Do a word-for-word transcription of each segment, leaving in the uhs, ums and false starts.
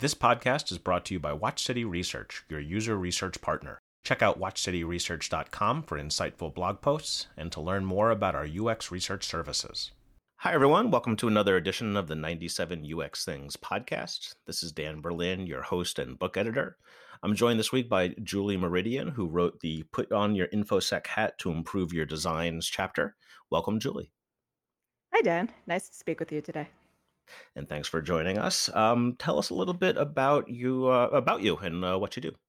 This podcast is brought to you by Watch City Research, your user research partner. Check out watch city research dot com for insightful blog posts and to learn more about our U X research services. Hi, everyone. Welcome to another edition of the ninety-seven U X Things podcast. This is Dan Berlin, your host and book editor. I'm joined this week by Julie Meridian, who wrote the Put on Your InfoSec Hat to Improve Your Designs chapter. Welcome, Julie. Hi, Dan. Nice to speak with you today. And thanks for joining us. Um, tell us a little bit about you, uh, about you and uh, what you do.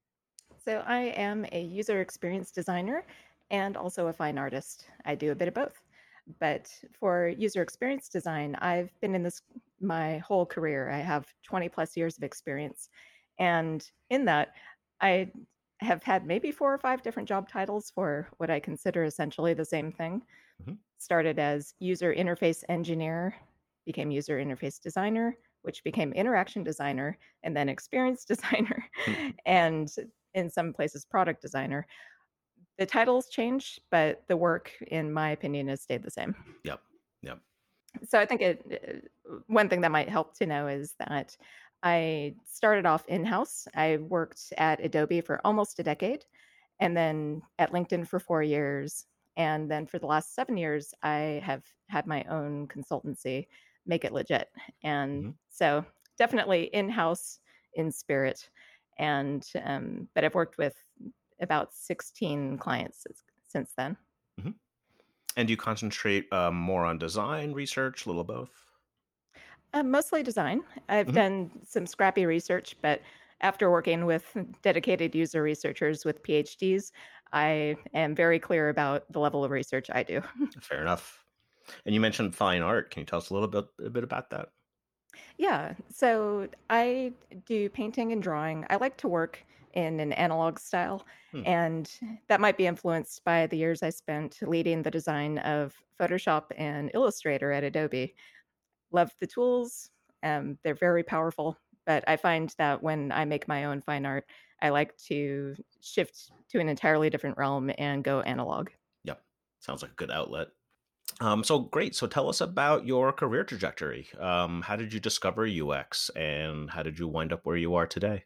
So I am a user experience designer and also a fine artist. I do a bit of both. But for user experience design, I've been in this my whole career. I have twenty plus years of experience. And in that, I have had maybe four or five different job titles for what I consider essentially the same thing. Mm-hmm. Started as user interface engineer, became user interface designer, which became interaction designer, and then experience designer, Mm-hmm. and in some places, product designer. The titles change, but the work, in my opinion, has stayed the same. Yep. Yep. So I think it, one thing that might help to know is that I started off in-house. I worked at Adobe for almost a decade, and then at LinkedIn for four years. And then for the last seven years, I have had my own consultancy, Make It Legit. And Mm-hmm. so definitely in-house in spirit. And um, but I've worked with about sixteen clients since then. Mm-hmm. And do you concentrate um, more on design, research, a little of both? Uh, mostly design. I've Mhm. done some scrappy research, but after working with dedicated user researchers with P H Ds, I am very clear about the level of research I do. Fair enough. And you mentioned fine art. Can you tell us a little bit a bit about that? Yeah, so I do painting and drawing. I like to work in an analog style, Hmm. and that might be influenced by the years I spent leading the design of Photoshop and Illustrator at Adobe. Love the tools. Um, they're very powerful, but I find that when I make my own fine art, I like to shift to an entirely different realm and go analog. Yep. Sounds like a good outlet. Um, so great. So tell us about your career trajectory. Um, how did you discover U X and how did you wind up where you are today?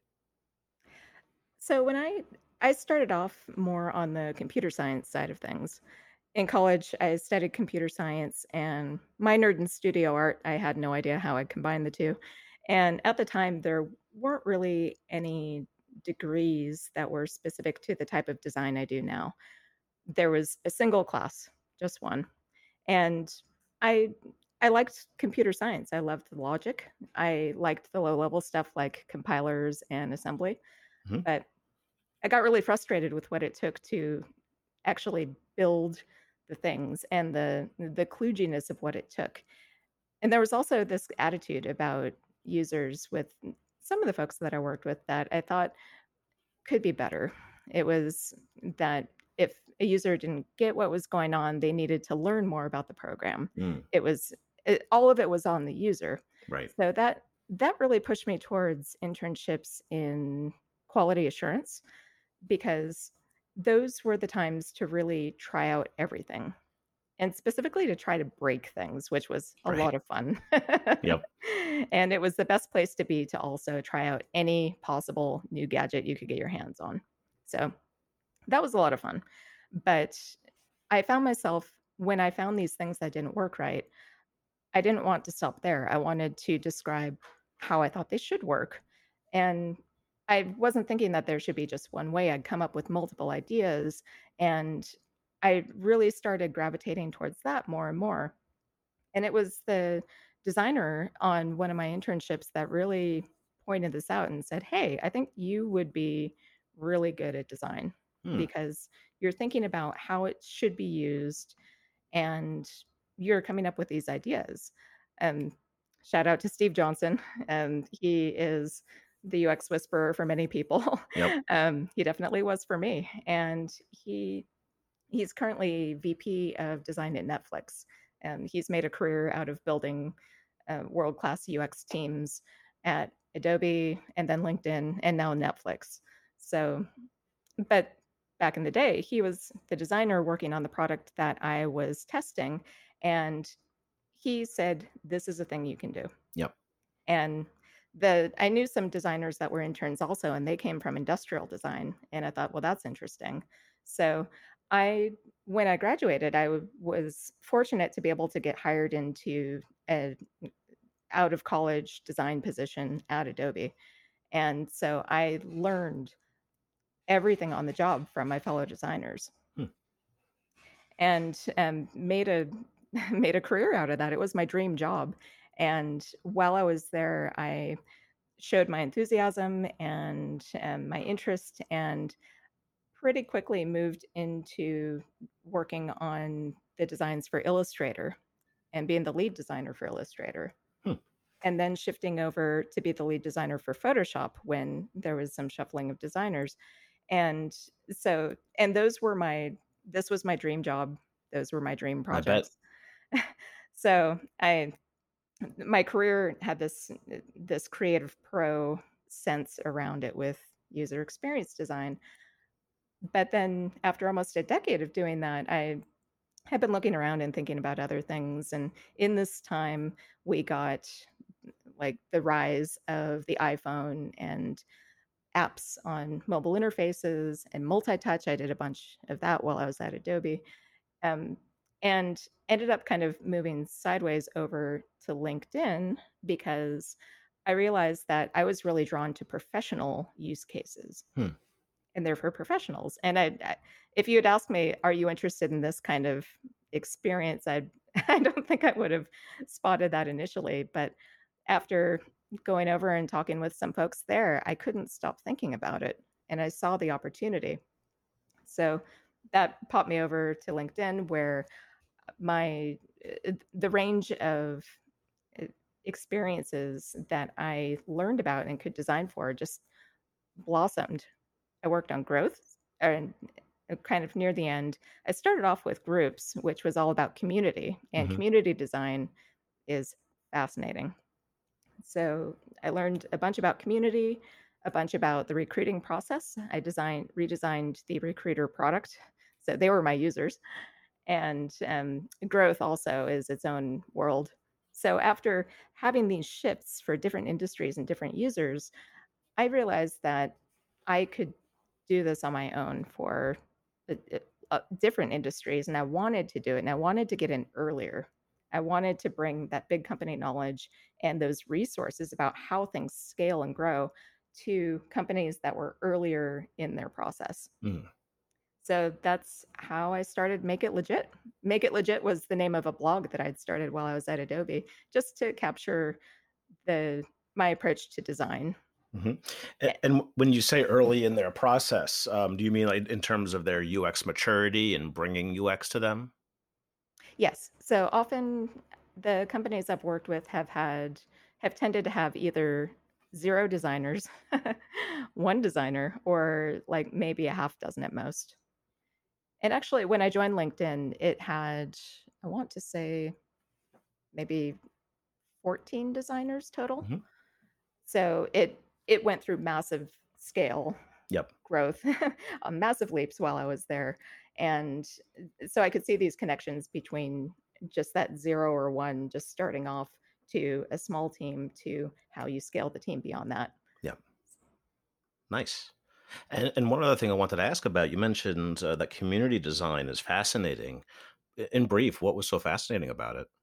So when I I started off more on the computer science side of things. In college, I studied computer science and minored in studio art. I had no idea how I'd combine the two. And at the time, there weren't really any degrees that were specific to the type of design I do now. There was a single class, just one. And I I liked computer science. I loved the logic. I liked the low-level stuff like compilers and assembly. Mhm. But I got really frustrated with what it took to actually build the things and the the kludginess of what it took. And there was also this attitude about users with some of the folks that I worked with that I thought could be better. It was that if a user didn't get what was going on, they needed to learn more about the program. Mm, It was it, all of it was on the user. right. So that that really pushed me towards internships in quality assurance because those were the times to really try out everything and specifically to try to break things, which was a Right. lot of fun. Yep. And it was the best place to be to also try out any possible new gadget you could get your hands on. So that was a lot of fun. But I found myself when I found these things that didn't work right, I didn't want to stop there. I wanted to describe how I thought they should work. And I wasn't thinking that there should be just one way. I'd come up with multiple ideas. And I really started gravitating towards that more and more. And it was the designer on one of my internships that really pointed this out and said, "Hey, I think you would be really good at design Hmm. because you're thinking about how it should be used and you're coming up with these ideas." And shout out to Steve Johnson. And he is the U X whisperer for many people. Yep. um, he definitely was for me. And he he's currently V P of design at Netflix. And he's made a career out of building uh, world-class U X teams at Adobe and then LinkedIn and now Netflix. So, but back in the day, he was the designer working on the product that I was testing. And he said, "This is a thing you can do." Yep. And the I knew some designers that were interns also, and they came from industrial design, and I thought, well, that's interesting. So I, when I graduated, I w- was fortunate to be able to get hired into a out of college design position at Adobe, and so I learned everything on the job from my fellow designers, Hmm. and um, made a made a career out of that. It was my dream job, and while I was there, I showed my enthusiasm and um, my interest, and pretty quickly moved into working on the designs for Illustrator and being the lead designer for Illustrator. Hmm. And then shifting over to be the lead designer for Photoshop when there was some shuffling of designers. And so, and those were my, this was my dream job. Those were my dream I bet. projects. So I, my career had this, this creative pro sense around it with user experience design. But then after almost a decade of doing that, I had been looking around and thinking about other things. And in this time, we got like the rise of the iPhone and apps on mobile interfaces and multi-touch. I did a bunch of that while I was at Adobe, um, and ended up kind of moving sideways over to LinkedIn because I realized that I was really drawn to professional use cases, Hmm. and they're for professionals. And I, I if you had asked me, "Are you interested in this kind of experience?" I I don't think I would have spotted that initially, but after going over and talking with some folks there, I couldn't stop thinking about it, and I saw the opportunity. So that popped me over to LinkedIn, where my uh, the range of uh, experiences that I learned about and could design for just blossomed. I worked on growth, and uh, kind of near the end, I started off with groups, which was all about community, and Hmm. community design is fascinating. So I learned a bunch about community, a bunch about the recruiting process. I designed redesigned the recruiter product, so they were my users, and um, growth also is its own world. So after having these shifts for different industries and different users, I realized that I could do this on my own for uh, uh, uh, different industries, and I wanted to do it, and I wanted to get in earlier. I wanted to bring that big company knowledge and those resources about how things scale and grow to companies that were earlier in their process. Hmm. So that's how I started Make It Legit. Make It Legit was the name of a blog that I'd started while I was at Adobe, just to capture the my approach to design. Hmm. And, and when you say early in their process, um, do you mean like in terms of their U X maturity and bringing U X to them? Yes. So often the companies I've worked with have had have tended to have either zero designers, one designer, or like maybe a half dozen at most. And actually, when I joined LinkedIn, it had, I want to say, maybe fourteen designers total. Hmm. So it it went through massive scale Yep. growth, uh, massive leaps while I was there. And so I could see these connections between just that zero or one, just starting off, to a small team, to how you scale the team beyond that. Yep. Nice. And, and one other thing I wanted to ask about, you mentioned uh, that community design is fascinating. I- In brief, what was so fascinating about it?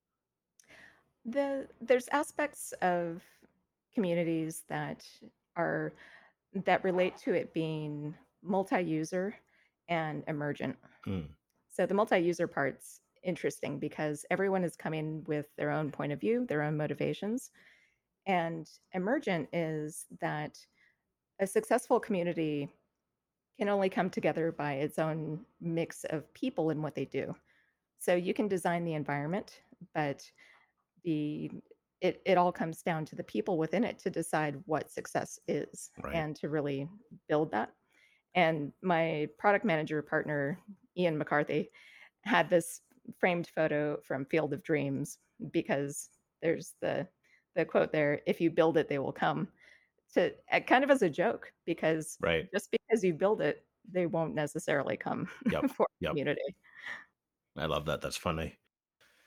The there's aspects of communities that are that relate to it being multi-user and emergent. Mm. So the multi-user part's interesting because everyone is coming with their own point of view, their own motivations. And emergent is that a successful community can only come together by its own mix of people and what they do. So you can design the environment, but the it, it all comes down to the people within it to decide what success is Right. and to really build that. And my product manager partner, Ian McCarthy, had this framed photo from Field of Dreams because there's the the quote there, "If you build it, they will come." To uh, kind of as a joke, because Right. just because you build it, they won't necessarily come Yep. for Yep. community. I love that. That's funny.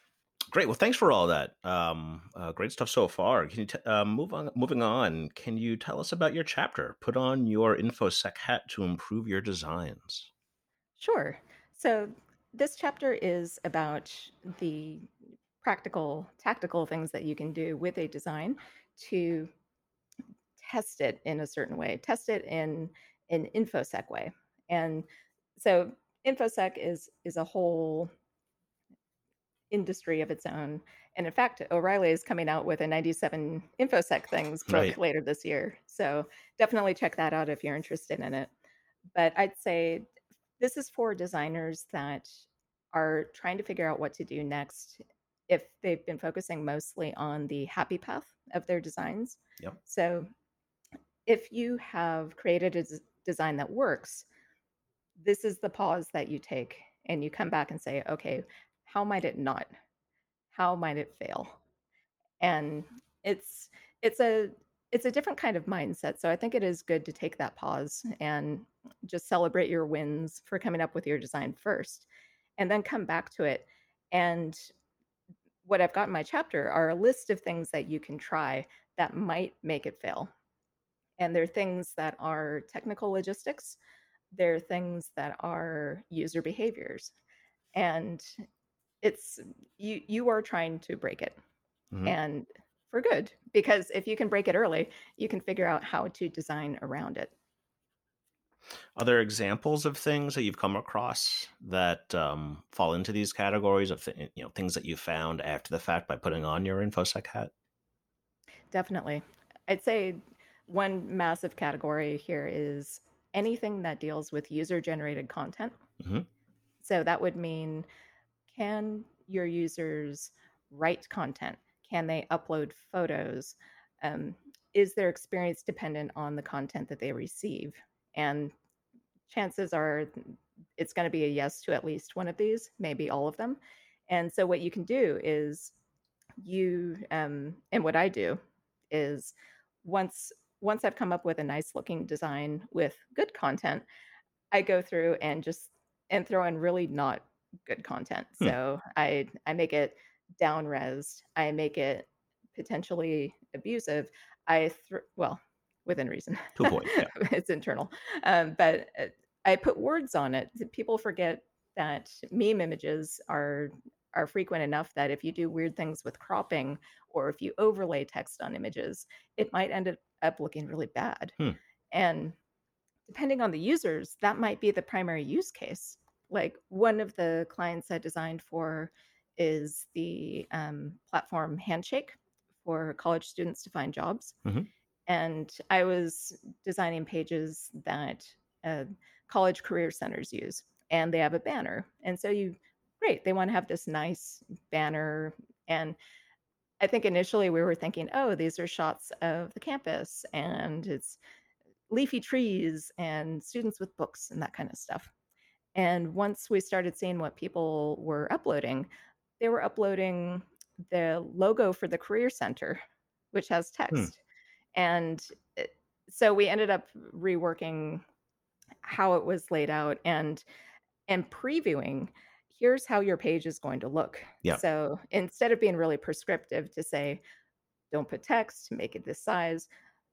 Great. Well, thanks for all that. Um, uh, great stuff so far. Can you t- uh, move on? Moving on, can you tell us about your chapter? Put on your InfoSec hat to improve your designs. Sure. So this chapter is about the practical, tactical things that you can do with a design to test it in a certain way, test it in an InfoSec way. And so InfoSec is is a whole industry of its own. And in fact, O'Reilly is coming out with a ninety-seven InfoSec things book Right. later this year. So definitely check that out if you're interested in it. But I'd say this is for designers that are trying to figure out what to do next if they've been focusing mostly on the happy path of their designs. Yep. So if you have created a des- design that works, this is the pause that you take and you come back and say, okay, how might it not? How might it fail? And it's it's a it's a different kind of mindset. So I think it is good to take that pause and just celebrate your wins for coming up with your design first and then come back to it. And what I've got in my chapter are a list of things that you can try that might make it fail. And they're things that are technical logistics, they're things that are user behaviors. And it's you you are trying to break it Mhm. and for good, because if you can break it early, you can figure out how to design around it. Are there examples of things that you've come across that um, fall into these categories of th- you know things that you found after the fact by putting on your InfoSec hat? Definitely. I'd say one massive category here is anything that deals with user generated content. Hmm. So that would mean, can your users write content? Can they upload photos? Um, is their experience dependent on the content that they receive? And chances are it's going to be a yes to at least one of these, maybe all of them. And so what you can do is you um, and what I do is once once I've come up with a nice looking design with good content, I go through and just and throw in really not good content. Hmm. So I I make it down res. I make it potentially abusive. I th- well within reason. To a point. Yeah. It's internal, um, but uh, I put words on it. People forget that meme images are are frequent enough that if you do weird things with cropping or if you overlay text on images, it might end up looking really bad. Hmm. And depending on the users, that might be the primary use case. Like one of the clients I designed for is the um, platform Handshake for college students to find jobs. Hmm. And I was designing pages that uh, college career centers use, and they have a banner. And so you, great, they want to have this nice banner. And I think initially we were thinking, oh, these are shots of the campus and it's leafy trees and students with books and that kind of stuff. And once we started seeing what people were uploading, they were uploading the logo for the Career Center, which has Hmm. text. And it, so we ended up reworking how it was laid out and and previewing, here's how your page is going to look. Yeah. So instead of being really prescriptive to say, don't put text, make it this size,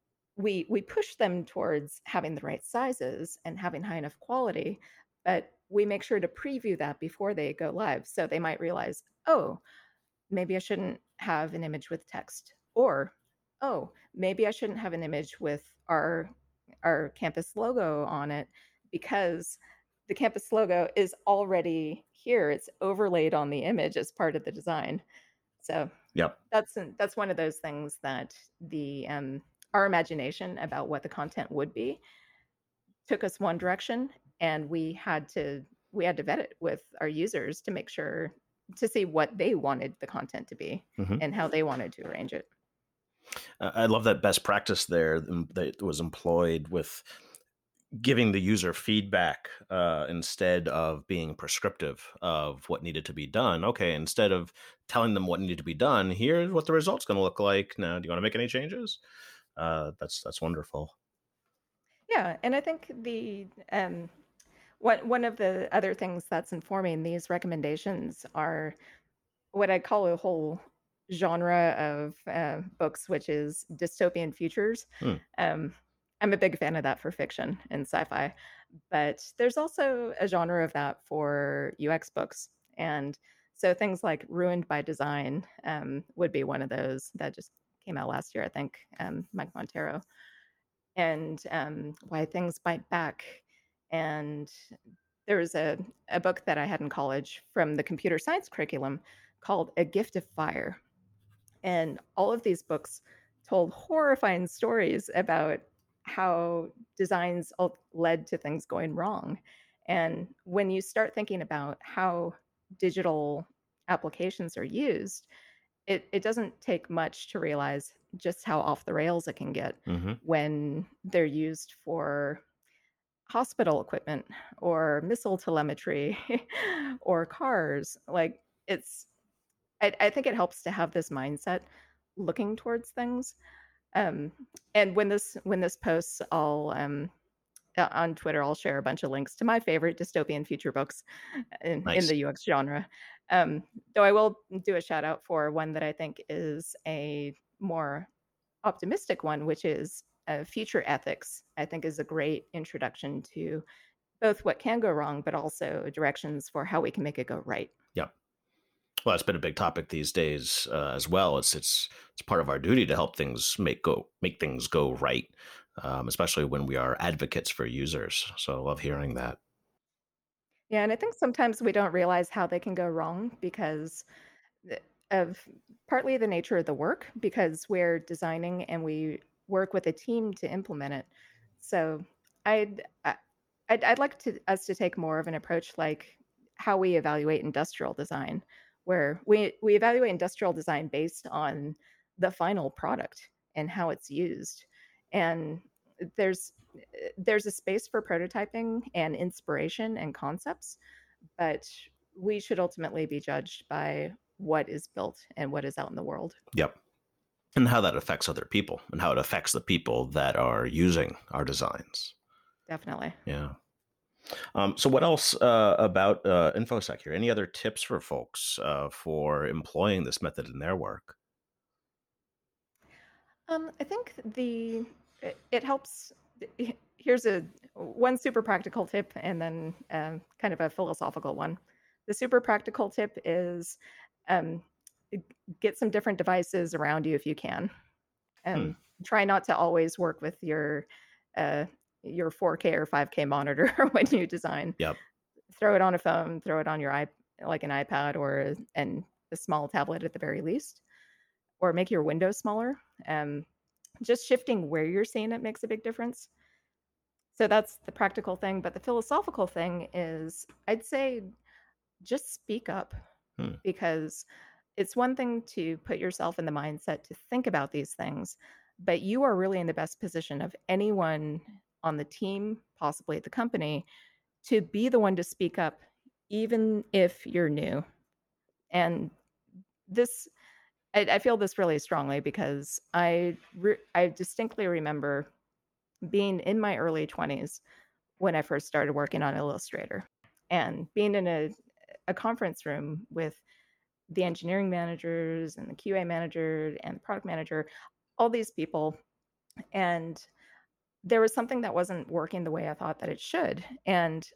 we we push them towards having the right sizes and having high enough quality, but we make sure to preview that before they go live. So they might realize, oh, maybe I shouldn't have an image with text, or oh, maybe I shouldn't have an image with our our campus logo on it because the campus logo is already here. It's overlaid on the image as part of the design. So Yep. that's that's one of those things that the um, our imagination about what the content would be took us one direction, and we had to we had to vet it with our users to make sure to see what they wanted the content to be Hmm. and how they wanted to arrange it. Uh, I love that best practice there um, that was employed with giving the user feedback uh, instead of being prescriptive of what needed to be done. Okay, instead of telling them what needed to be done, here's what the result's going to look like. Now, do you want to make any changes? Uh, that's that's wonderful. Yeah, and I think the um, one one of the other things that's informing these recommendations are what I call a whole genre of uh, books, which is dystopian futures. Hmm. Um, I'm a big fan of that for fiction and sci-fi, but there's also a genre of that for U X books. And so things like Ruined by Design um, would be one of those that just came out last year, I think, um, Mike Montero. And um, Why Things Bite Back. And there was a, a book that I had in college from the computer science curriculum called A Gift of Fire. And all of these books told horrifying stories about how designs ul- led to things going wrong. And when you start thinking about how digital applications are used, it, it doesn't take much to realize just how off the rails it can get hmm when they're used for hospital equipment or missile telemetry or cars. Like it's, I, I think it helps to have this mindset looking towards things. Um, and when this when this posts, I'll um, uh, on Twitter, I'll share a bunch of links to my favorite dystopian future books in, in Nice. the U X genre. Um, though I will do a shout out for one that I think is a more optimistic one, which is uh, Future Ethics. I think is a great introduction to both what can go wrong, but also directions for how we can make it go right. Yeah. Well, it's been a big topic these days uh, as well. It's it's it's part of our duty to help things make go make things go right, um, especially when we are advocates for users. So I love hearing that. Yeah, and I think sometimes we don't realize how they can go wrong because th- of partly the nature of the work, because we're designing and we work with a team to implement it. So I'd I- I'd, I'd like to us to take more of an approach like how we evaluate industrial design, where we we evaluate industrial design based on the final product and how it's used. And there's there's a space for prototyping and inspiration and concepts, but we should ultimately be judged by what is built and what is out in the world. Yep. And how that affects other people and how it affects the people that are using our designs. Definitely. Yeah. Um, so what else uh, about uh, InfoSec here? Any other tips for folks uh, for employing this method in their work? Um, I think the it, it helps. Here's a one super practical tip, and then um, kind of a philosophical one. The super practical tip is um, get some different devices around you if you can. Hmm. Um, Try not to always work with your uh, your four K or five K monitor when you design. Yep. Throw it on a phone, throw it on your iP like an iPad or a, and a small tablet at the very least, or make your window smaller. Um, just shifting where you're seeing it makes a big difference. So that's the practical thing. But the philosophical thing is, I'd say just speak up, Hmm. because it's one thing to put yourself in the mindset to think about these things, but you are really in the best position of anyone on the team, possibly at the company, to be the one to speak up, even if you're new. And this, I, I feel this really strongly because I re- I distinctly remember being in my early twenties when I first started working on Illustrator, and being in a a conference room with the engineering managers and the Q A manager and the product manager, all these people, and there was something that wasn't working the way I thought that it should, and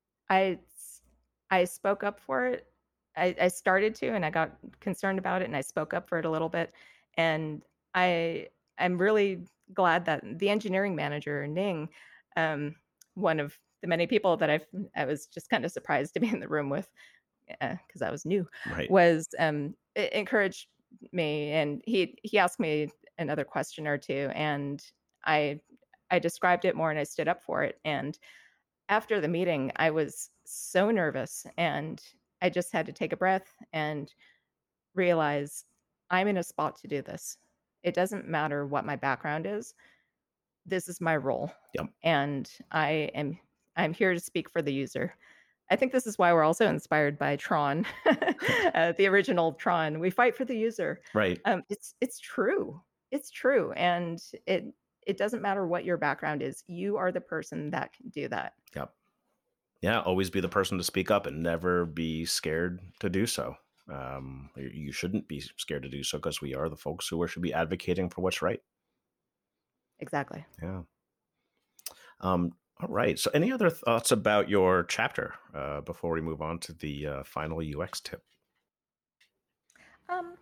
I I spoke up for it. I, I started to, and I got concerned about it, and I spoke up for it a little bit. And I I'm really glad that the engineering manager, Ning, um, one of the many people that I've I was just kind of surprised to be in the room with, because I was new, Right. was um, e- encouraged me, and he he asked me another question or two, and I I described it more, and I stood up for it. And after the meeting, I was so nervous, and I just had to take a breath and realize I'm in a spot to do this. It doesn't matter what my background is. This is my role, Yep. and I am I'm here to speak for the user. I think this is why we're also inspired by Tron, uh, the original Tron. We fight for the user. Right. Um, it's it's true. It's true, and it it doesn't matter what your background is. You are the person that can do that. Yep. Yeah. Always be the person to speak up and never be scared to do so. Um, you shouldn't be scared to do so because we are the folks who should be advocating for what's right. Exactly. Yeah. Um, all right. So any other thoughts about your chapter uh, before we move on to the uh, final U X tip? Um,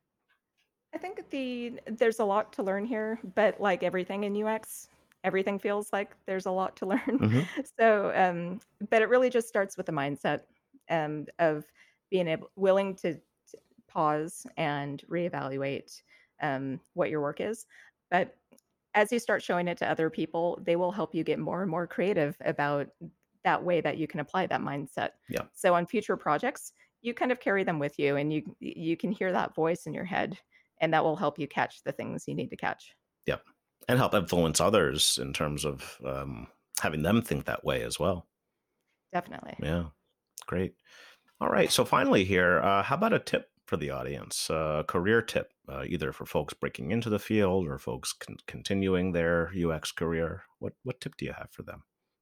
I think the there's a lot to learn here, but like everything in U X, everything feels like there's a lot to learn. Mm-hmm. So, um, but it really just starts with the mindset um, of being able willing to, to pause and reevaluate um, what your work is. But as you start showing it to other people, they will help you get more and more creative about that way that you can apply that mindset. Yeah. So on future projects, you kind of carry them with you, and you you can hear that voice in your head, and that will help you catch the things you need to catch. Yeah. And help influence others in terms of um, having them think that way as well. Definitely. Yeah. Great. All right. So finally here, uh, how about a tip for the audience, a uh, career tip, uh, either for folks breaking into the field or folks con- continuing their U X career? What what tip do you have for them?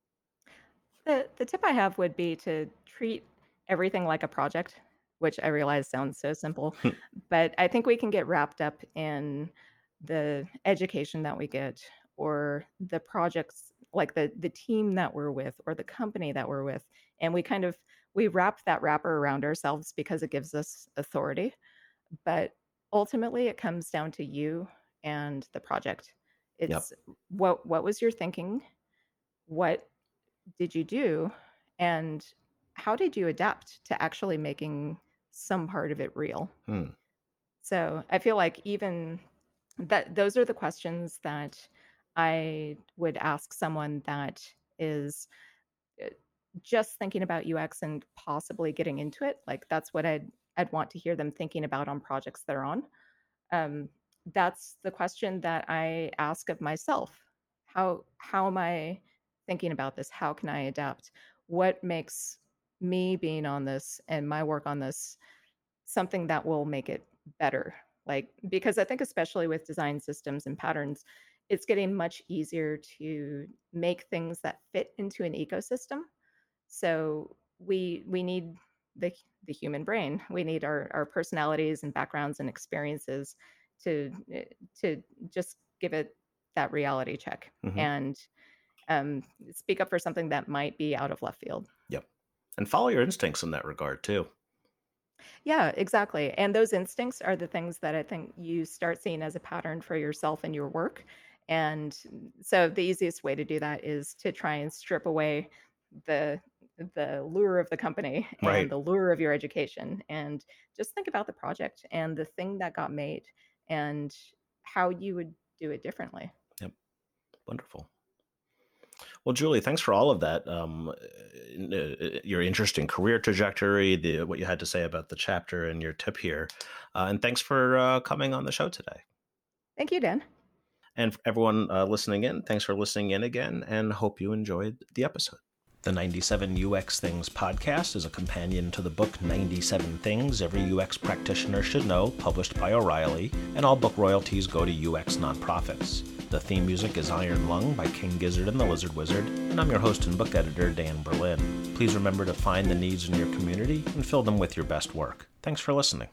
The the tip I have would be to treat everything like a project, which I realize sounds so simple, but I think we can get wrapped up in the education that we get or the projects like the the team that we're with or the company that we're with, and we kind of we wrap that wrapper around ourselves because it gives us authority, but ultimately it comes down to you and the project. Yep. It's what what was your thinking? What did you do? And how did you adapt to actually making some part of it real? Hmm. So I feel like even that those are the questions that I would ask someone that is uh, just thinking about U X and possibly getting into it. Like that's what I'd I'd want to hear them thinking about on projects they're on. Um, that's the question that I ask of myself. How how am I thinking about this? How can I adapt? What makes me being on this and my work on this something that will make it better? Like because I think especially with design systems and patterns, it's getting much easier to make things that fit into an ecosystem. So we we need the the human brain. We need our our personalities and backgrounds and experiences to eh, to just give it that reality check Mm-hmm. and um, speak up for something that might be out of left field. Yep. And follow your instincts in that regard too. Yeah, exactly. And those instincts are the things that I think you start seeing as a pattern for yourself and your work. And so the easiest way to do that is to try and strip away the the lure of the company and Right. the lure of your education and just think about the project and the thing that got made and how you would do it differently. Yep. Wonderful. Well, Julie, thanks for all of that. Um, your interesting career trajectory, the what you had to say about the chapter and your tip here. Uh, and thanks for uh, coming on the show today. Thank you, Dan. And for everyone uh, listening in, thanks for listening in again, and hope you enjoyed the episode. The ninety-seven U X Things podcast is a companion to the book ninety-seven Things Every U X Practitioner Should Know, published by O'Reilly, and all book royalties go to U X nonprofits. The theme music is Iron Lung by King Gizzard and the Lizard Wizard, and I'm your host and book editor, Dan Berlin. Please remember to find the needs in your community and fill them with your best work. Thanks for listening.